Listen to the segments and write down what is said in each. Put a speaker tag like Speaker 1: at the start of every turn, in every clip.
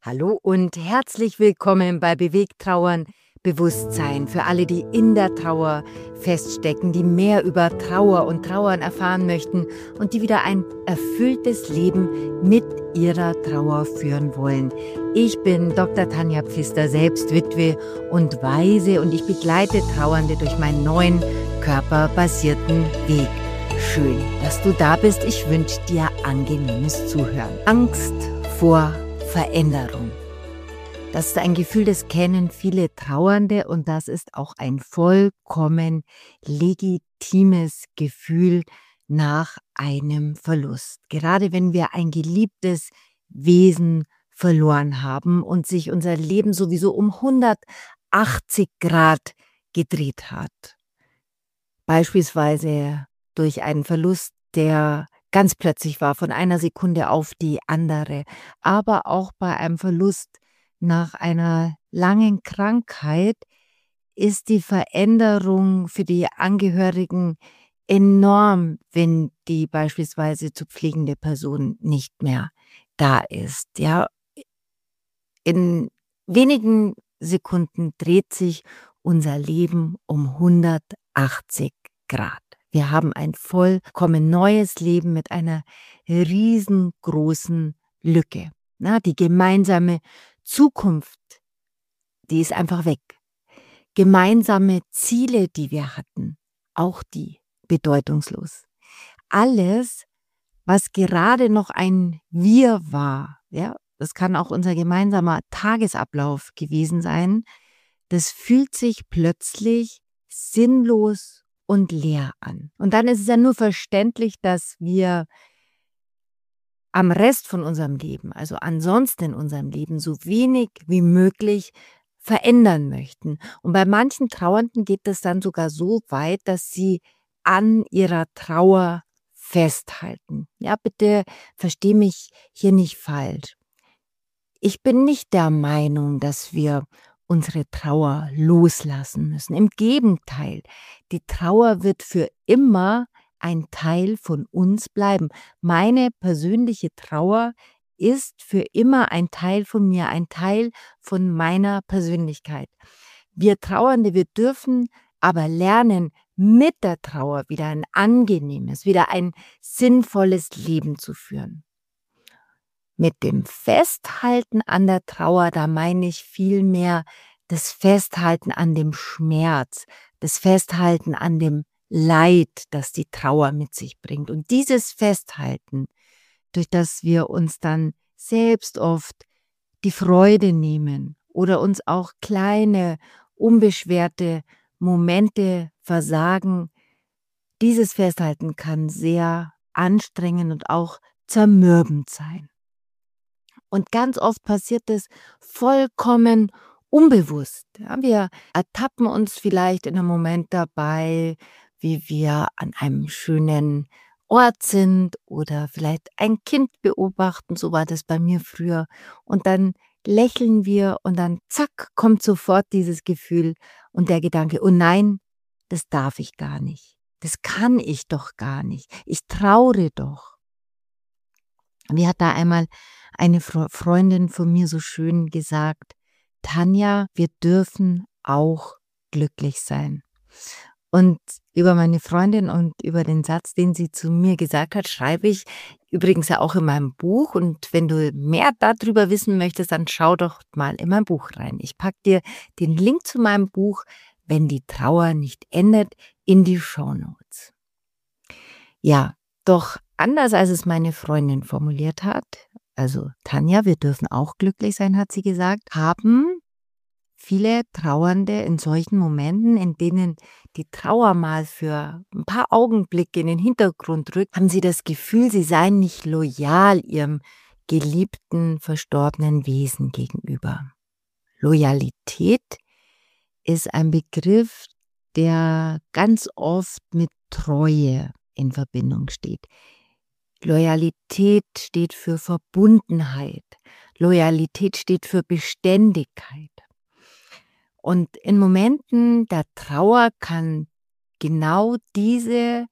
Speaker 1: Hallo und herzlich willkommen bei Bewegtrauern Bewusstsein für alle, die in der Trauer feststecken, die mehr über Trauer und Trauern erfahren möchten und die wieder ein erfülltes Leben mit ihrer Trauer führen wollen. Ich bin Dr. Tanja Pfister, selbst Witwe und Waise, und ich begleite Trauernde durch meinen neuen körperbasierten Weg. Schön, dass du da bist. Ich wünsche dir angenehmes Zuhören. Angst vor Veränderung. Das ist ein Gefühl, das kennen viele Trauernde, und das ist auch ein vollkommen legitimes Gefühl nach einem Verlust. Gerade wenn wir ein geliebtes Wesen verloren haben und sich unser Leben sowieso um 180 Grad gedreht hat. Beispielsweise durch einen Verlust, der ganz plötzlich war, von einer Sekunde auf die andere, aber auch bei einem Verlust nach einer langen Krankheit ist die Veränderung für die Angehörigen enorm, wenn die beispielsweise zu pflegende Person nicht mehr da ist. Ja, in wenigen Sekunden dreht sich unser Leben um 180 Grad. Wir haben ein vollkommen neues Leben mit einer riesengroßen Lücke. Die gemeinsame Zukunft, die ist einfach weg. Gemeinsame Ziele, die wir hatten, auch die bedeutungslos. Alles, was gerade noch ein Wir war, ja, das kann auch unser gemeinsamer Tagesablauf gewesen sein, das fühlt sich plötzlich sinnlos und leer an. Und dann ist es ja nur verständlich, dass wir am Rest von unserem Leben, also ansonsten in unserem Leben, so wenig wie möglich verändern möchten. Und bei manchen Trauernden geht es dann sogar so weit, dass sie an ihrer Trauer festhalten. Ja, bitte versteh mich hier nicht falsch. Ich bin nicht der Meinung, dass wir unsere Trauer loslassen müssen. Im Gegenteil, die Trauer wird für immer ein Teil von uns bleiben. Meine persönliche Trauer ist für immer ein Teil von mir, ein Teil von meiner Persönlichkeit. Wir Trauernde, wir dürfen aber lernen, mit der Trauer wieder ein angenehmes, wieder ein sinnvolles Leben zu führen. Mit dem Festhalten an der Trauer, da meine ich vielmehr das Festhalten an dem Schmerz, das Festhalten an dem Leid, das die Trauer mit sich bringt. Und dieses Festhalten, durch das wir uns dann selbst oft die Freude nehmen oder uns auch kleine, unbeschwerte Momente versagen, dieses Festhalten kann sehr anstrengend und auch zermürbend sein. Und ganz oft passiert es vollkommen unbewusst. Ja, wir ertappen uns vielleicht in einem Moment dabei, wie wir an einem schönen Ort sind oder vielleicht ein Kind beobachten, so war das bei mir früher. Und dann lächeln wir und dann zack, kommt sofort dieses Gefühl und der Gedanke, oh nein, das darf ich gar nicht. Das kann ich doch gar nicht. Ich trauere doch. Wie hat da einmal eine Freundin von mir so schön gesagt: Tanja, wir dürfen auch glücklich sein. Und über meine Freundin und über den Satz, den sie zu mir gesagt hat, schreibe ich übrigens ja auch in meinem Buch. Und wenn du mehr darüber wissen möchtest, dann schau doch mal in mein Buch rein. Ich packe dir den Link zu meinem Buch „Wenn die Trauer nicht endet" in die Shownotes. Ja, doch anders als es meine Freundin formuliert hat, also Tanja, wir dürfen auch glücklich sein, hat sie gesagt, haben viele Trauernde in solchen Momenten, in denen die Trauer mal für ein paar Augenblicke in den Hintergrund rückt, haben sie das Gefühl, sie seien nicht loyal ihrem geliebten, verstorbenen Wesen gegenüber. Loyalität ist ein Begriff, der ganz oft mit Treue in Verbindung steht. Loyalität steht für Verbundenheit. Loyalität steht für Beständigkeit. Und in Momenten der Trauer kann genau diese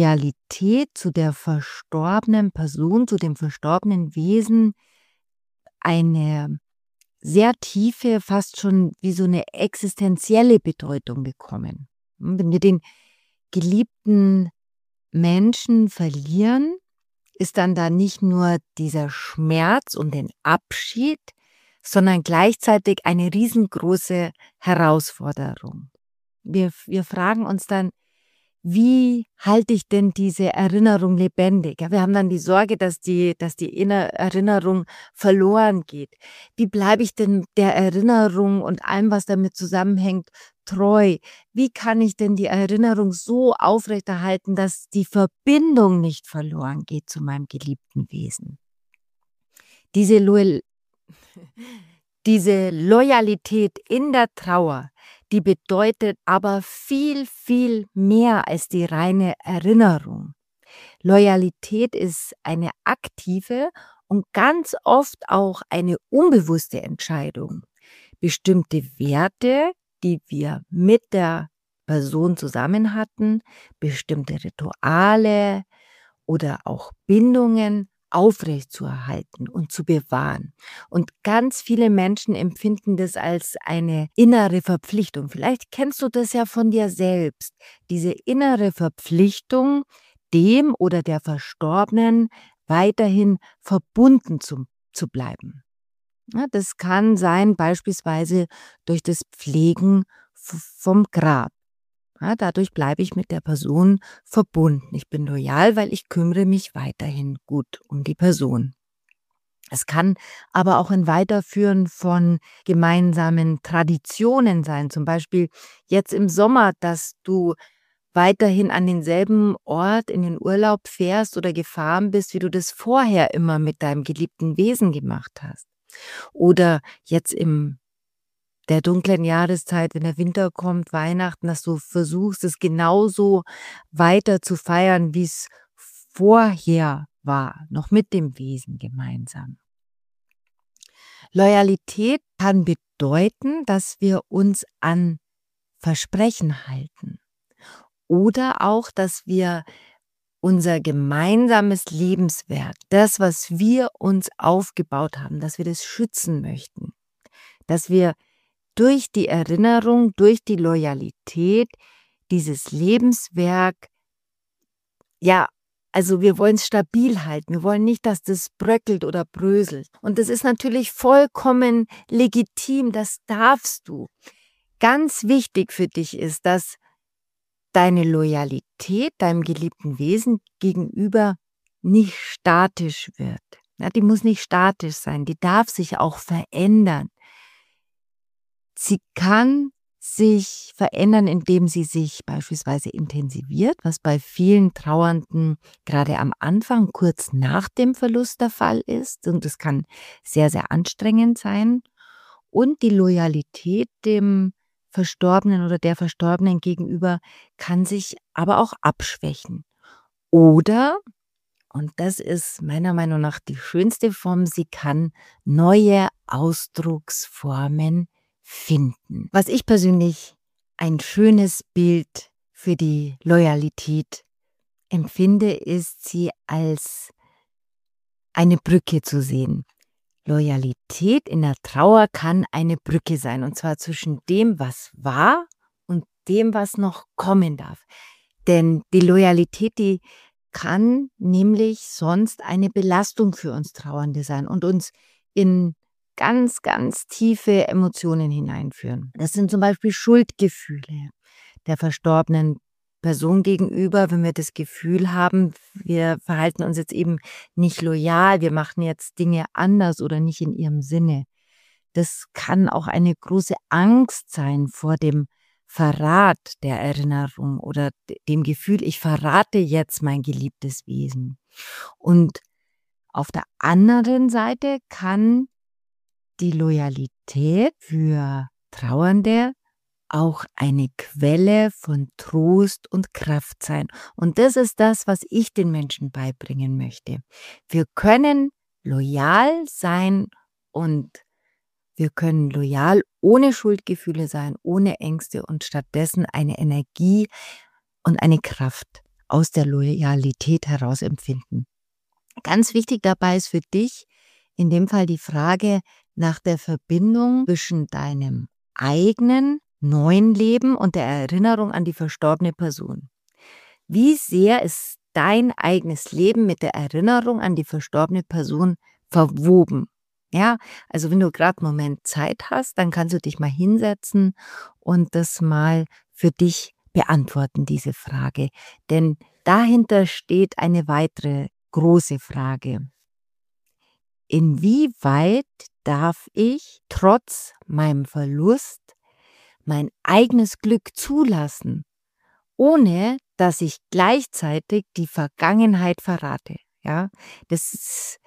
Speaker 1: Loyalität zu der verstorbenen Person, zu dem verstorbenen Wesen eine sehr tiefe, fast schon wie so eine existenzielle Bedeutung bekommen. Wenn wir den geliebten Menschen verlieren, ist dann da nicht nur dieser Schmerz und den Abschied, sondern gleichzeitig eine riesengroße Herausforderung. Wir fragen uns dann, wie halte ich denn diese Erinnerung lebendig? Ja, wir haben dann die Sorge, dass die Erinnerung verloren geht. Wie bleibe ich denn der Erinnerung und allem, was damit zusammenhängt, treu? Wie kann ich denn die Erinnerung so aufrechterhalten, dass die Verbindung nicht verloren geht zu meinem geliebten Wesen? Diese Loyalität in der Trauer, die bedeutet aber viel, viel mehr als die reine Erinnerung. Loyalität ist eine aktive und ganz oft auch eine unbewusste Entscheidung. Bestimmte Werte, die wir mit der Person zusammen hatten, bestimmte Rituale oder auch Bindungen aufrechtzuerhalten und zu bewahren. Und ganz viele Menschen empfinden das als eine innere Verpflichtung. Vielleicht kennst du das ja von dir selbst, diese innere Verpflichtung, dem oder der Verstorbenen weiterhin verbunden zu bleiben. Ja, das kann sein beispielsweise durch das Pflegen vom Grab. Ja, dadurch bleibe ich mit der Person verbunden. Ich bin loyal, weil ich kümmere mich weiterhin gut um die Person. Es kann aber auch ein Weiterführen von gemeinsamen Traditionen sein. Zum Beispiel jetzt im Sommer, dass du weiterhin an denselben Ort in den Urlaub fährst oder gefahren bist, wie du das vorher immer mit deinem geliebten Wesen gemacht hast. Oder jetzt im der dunklen Jahreszeit, wenn der Winter kommt, Weihnachten, dass du versuchst, es genauso weiter zu feiern, wie es vorher war, noch mit dem Wesen gemeinsam. Loyalität kann bedeuten, dass wir uns an Versprechen halten oder auch, dass wir unser gemeinsames Lebenswerk, das, was wir uns aufgebaut haben, dass wir das schützen möchten, dass wir durch die Erinnerung, durch die Loyalität dieses Lebenswerk, ja, also wir wollen es stabil halten. Wir wollen nicht, dass das bröckelt oder bröselt. Und das ist natürlich vollkommen legitim, das darfst du. Ganz wichtig für dich ist, dass deine Loyalität deinem geliebten Wesen gegenüber nicht statisch wird. Ja, die muss nicht statisch sein, die darf sich auch verändern. Sie kann sich verändern, indem sie sich beispielsweise intensiviert, was bei vielen Trauernden gerade am Anfang, kurz nach dem Verlust der Fall ist. Und das kann sehr, sehr anstrengend sein. Und die Loyalität dem Verstorbenen oder der Verstorbenen gegenüber kann sich aber auch abschwächen. Oder, und das ist meiner Meinung nach die schönste Form, sie kann neue Ausdrucksformen finden. Was ich persönlich ein schönes Bild für die Loyalität empfinde, ist sie als eine Brücke zu sehen. Loyalität in der Trauer kann eine Brücke sein, und zwar zwischen dem, was war und dem, was noch kommen darf. Denn die Loyalität, die kann nämlich sonst eine Belastung für uns Trauernde sein und uns in ganz, ganz tiefe Emotionen hineinführen. Das sind zum Beispiel Schuldgefühle der verstorbenen Person gegenüber, wenn wir das Gefühl haben, wir verhalten uns jetzt eben nicht loyal, wir machen jetzt Dinge anders oder nicht in ihrem Sinne. Das kann auch eine große Angst sein vor dem Verrat der Erinnerung oder dem Gefühl, ich verrate jetzt mein geliebtes Wesen. Und auf der anderen Seite kann die Loyalität für Trauernde auch eine Quelle von Trost und Kraft sein. Und das ist das, was ich den Menschen beibringen möchte. Wir können loyal sein und wir können loyal ohne Schuldgefühle sein, ohne Ängste und stattdessen eine Energie und eine Kraft aus der Loyalität heraus empfinden. Ganz wichtig dabei ist für dich, In dem Fall die Frage nach der Verbindung zwischen deinem eigenen neuen Leben und der Erinnerung an die verstorbene Person. Wie sehr ist dein eigenes Leben mit der Erinnerung an die verstorbene Person verwoben? Ja, also wenn du gerade einen Moment Zeit hast, dann kannst du dich mal hinsetzen und das mal für dich beantworten, diese Frage. Denn dahinter steht eine weitere große Frage. Inwieweit darf ich trotz meinem Verlust mein eigenes Glück zulassen, ohne dass ich gleichzeitig die Vergangenheit verrate? Ja, das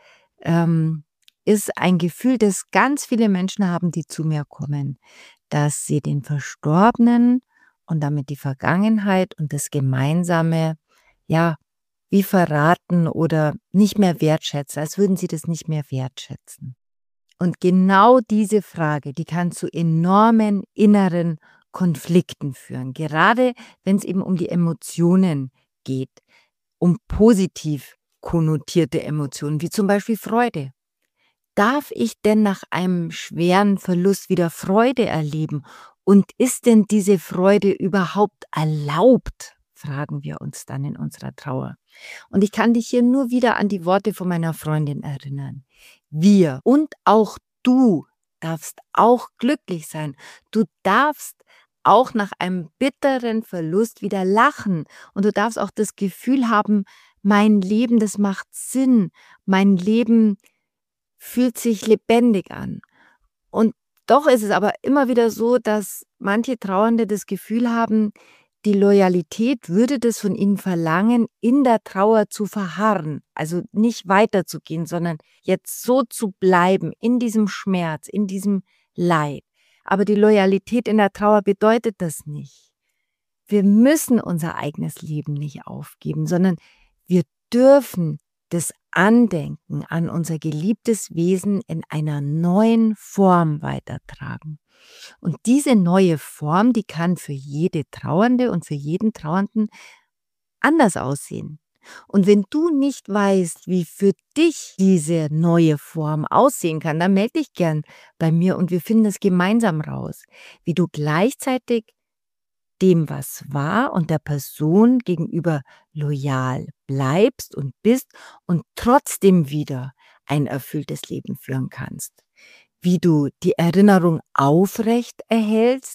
Speaker 1: ist ein Gefühl, das ganz viele Menschen haben, die zu mir kommen, dass sie den Verstorbenen und damit die Vergangenheit und das Gemeinsame, ja, wie verraten oder nicht mehr wertschätzen, als würden sie das nicht mehr wertschätzen. Und genau diese Frage, die kann zu enormen inneren Konflikten führen, gerade wenn es eben um die Emotionen geht, um positiv konnotierte Emotionen, wie zum Beispiel Freude. Darf ich denn nach einem schweren Verlust wieder Freude erleben? Und ist denn diese Freude überhaupt erlaubt? Fragen wir uns dann in unserer Trauer. Und ich kann dich hier nur wieder an die Worte von meiner Freundin erinnern. Wir und auch du darfst auch glücklich sein. Du darfst auch nach einem bitteren Verlust wieder lachen. Und du darfst auch das Gefühl haben, mein Leben, das macht Sinn. Mein Leben fühlt sich lebendig an. Und doch ist es aber immer wieder so, dass manche Trauernde das Gefühl haben, die Loyalität würde das von ihnen verlangen, in der Trauer zu verharren, also nicht weiterzugehen, sondern jetzt so zu bleiben, in diesem Schmerz, in diesem Leid. Aber die Loyalität in der Trauer bedeutet das nicht. Wir müssen unser eigenes Leben nicht aufgeben, sondern wir dürfen das Andenken an unser geliebtes Wesen in einer neuen Form weitertragen. Und diese neue Form, die kann für jede Trauernde und für jeden Trauernden anders aussehen. Und wenn du nicht weißt, wie für dich diese neue Form aussehen kann, dann melde dich gern bei mir und wir finden es gemeinsam raus, wie du gleichzeitig dem, was war und der Person gegenüber loyal bleibst und bist und trotzdem wieder ein erfülltes Leben führen kannst. Wie du die Erinnerung aufrecht erhältst,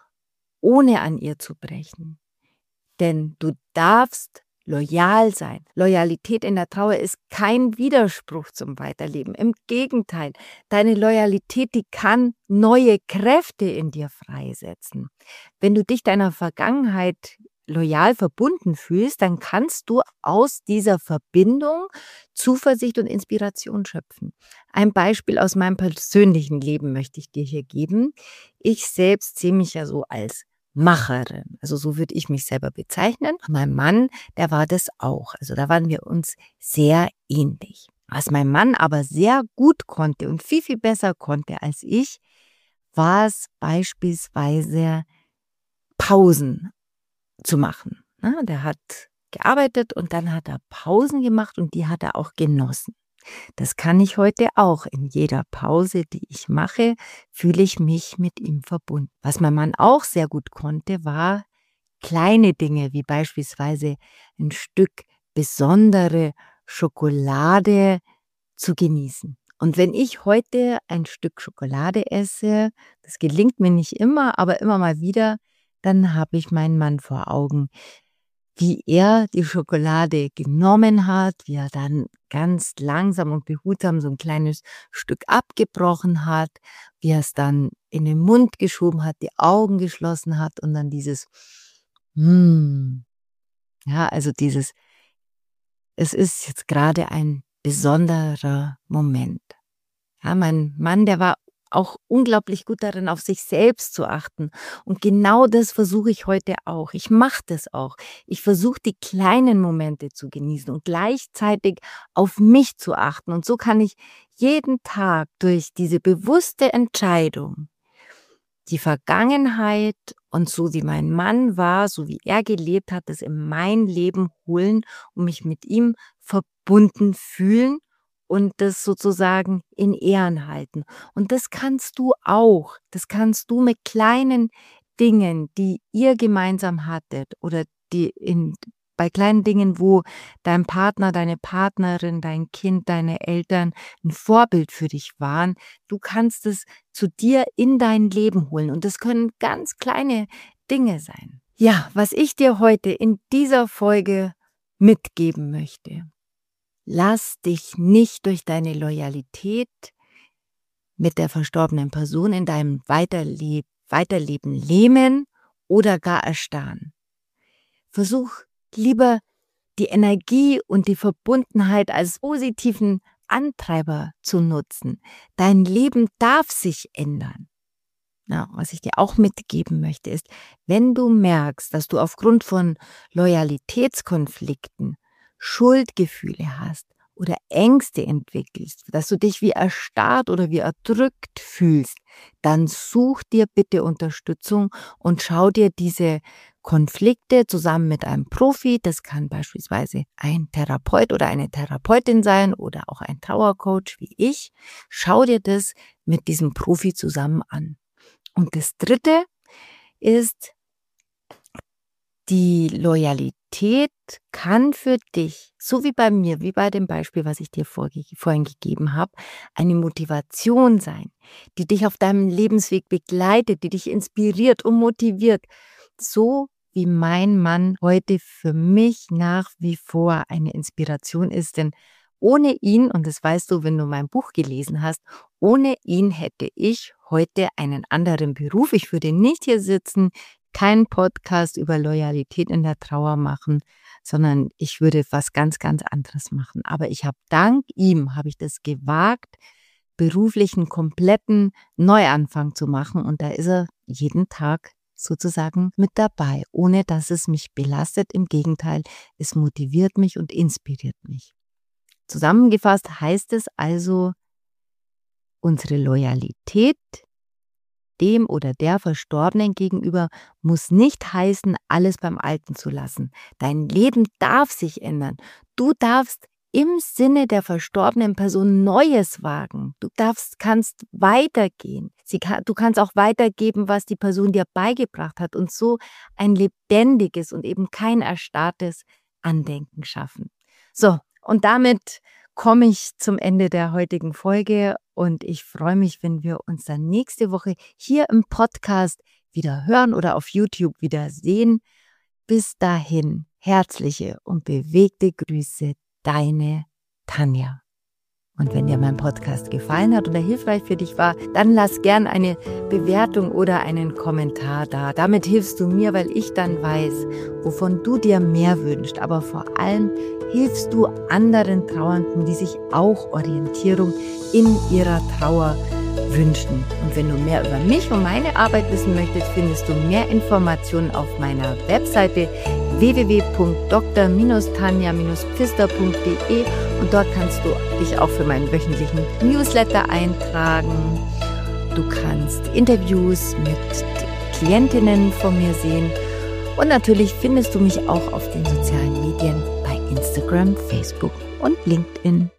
Speaker 1: ohne an ihr zu brechen. Denn du darfst loyal sein. Loyalität in der Trauer ist kein Widerspruch zum Weiterleben. Im Gegenteil, deine Loyalität, die kann neue Kräfte in dir freisetzen. Wenn du dich deiner Vergangenheit loyal verbunden fühlst, dann kannst du aus dieser Verbindung Zuversicht und Inspiration schöpfen. Ein Beispiel aus meinem persönlichen Leben möchte ich dir hier geben. Ich selbst sehe mich ja so als Macherin. Also so würde ich mich selber bezeichnen. Mein Mann, der war das auch. Also da waren wir uns sehr ähnlich. Was mein Mann aber sehr gut konnte und viel, viel besser konnte als ich, war es beispielsweise Pausen zu machen. Der hat gearbeitet und dann hat er Pausen gemacht und die hat er auch genossen. Das kann ich heute auch. In jeder Pause, die ich mache, fühle ich mich mit ihm verbunden. Was mein Mann auch sehr gut konnte, war kleine Dinge, wie beispielsweise ein Stück besondere Schokolade zu genießen. Und wenn ich heute ein Stück Schokolade esse, das gelingt mir nicht immer, aber immer mal wieder, dann habe ich meinen Mann vor Augen, wie er die Schokolade genommen hat, wie er dann ganz langsam und behutsam so ein kleines Stück abgebrochen hat, wie er es dann in den Mund geschoben hat, die Augen geschlossen hat und dann dieses ja, also dieses, es ist jetzt gerade ein besonderer Moment. Ja, mein Mann, der war auch unglaublich gut darin, auf sich selbst zu achten. Und genau das versuche ich heute auch. Ich mache das auch. Ich versuche, die kleinen Momente zu genießen und gleichzeitig auf mich zu achten. Und so kann ich jeden Tag durch diese bewusste Entscheidung die Vergangenheit und so wie mein Mann war, so wie er gelebt hat, das in mein Leben holen und mich mit ihm verbunden fühlen und das sozusagen in Ehren halten. Und das kannst du auch. Das kannst du mit kleinen Dingen, die ihr gemeinsam hattet oder bei kleinen Dingen, wo dein Partner, deine Partnerin, dein Kind, deine Eltern ein Vorbild für dich waren. Du kannst es zu dir in dein Leben holen. Und das können ganz kleine Dinge sein. Ja, was ich dir heute in dieser Folge mitgeben möchte. Lass dich nicht durch deine Loyalität mit der verstorbenen Person in deinem Weiterleben lähmen oder gar erstarren. Versuch lieber die Energie und die Verbundenheit als positiven Antreiber zu nutzen. Dein Leben darf sich ändern. Ja, was ich dir auch mitgeben möchte, ist, wenn du merkst, dass du aufgrund von Loyalitätskonflikten Schuldgefühle hast oder Ängste entwickelst, dass du dich wie erstarrt oder wie erdrückt fühlst, dann such dir bitte Unterstützung und schau dir diese Konflikte zusammen mit einem Profi, das kann beispielsweise ein Therapeut oder eine Therapeutin sein oder auch ein Trauercoach wie ich, schau dir das mit diesem Profi zusammen an. Und das Dritte ist, die Loyalität kann für dich, so wie bei mir, wie bei dem Beispiel, was ich dir vorhin gegeben habe, eine Motivation sein, die dich auf deinem Lebensweg begleitet, die dich inspiriert und motiviert. So wie mein Mann heute für mich nach wie vor eine Inspiration ist, denn ohne ihn, und das weißt du, wenn du mein Buch gelesen hast, ohne ihn hätte ich heute einen anderen Beruf. Ich würde nicht hier sitzen, keinen Podcast über Loyalität in der Trauer machen, sondern ich würde was ganz, ganz anderes machen. Aber ich habe dank ihm, habe ich das gewagt, beruflichen kompletten Neuanfang zu machen. Und da ist er jeden Tag sozusagen mit dabei, ohne dass es mich belastet. Im Gegenteil, es motiviert mich und inspiriert mich. Zusammengefasst heißt es also, unsere Loyalität dem oder der Verstorbenen gegenüber muss nicht heißen, alles beim Alten zu lassen. Dein Leben darf sich ändern. Du darfst im Sinne der verstorbenen Person Neues wagen. Du kannst weitergehen. Du kannst auch weitergeben, was die Person dir beigebracht hat und so ein lebendiges und eben kein erstarrtes Andenken schaffen. So, und damit komme ich zum Ende der heutigen Folge und ich freue mich, wenn wir uns dann nächste Woche hier im Podcast wieder hören oder auf YouTube wieder sehen. Bis dahin, herzliche und bewegte Grüße, deine Tanja. Und wenn dir mein Podcast gefallen hat oder hilfreich für dich war, dann lass gern eine Bewertung oder einen Kommentar da. Damit hilfst du mir, weil ich dann weiß, wovon du dir mehr wünschst. Aber vor allem hilfst du anderen Trauernden, die sich auch Orientierung in ihrer Trauer wünschen. Und wenn du mehr über mich und meine Arbeit wissen möchtest, findest du mehr Informationen auf meiner Webseite www.dr-tanja-pfister.de und dort kannst du dich auch für meinen wöchentlichen Newsletter eintragen. Du kannst Interviews mit Klientinnen von mir sehen und natürlich findest du mich auch auf den sozialen Medien bei Instagram, Facebook und LinkedIn.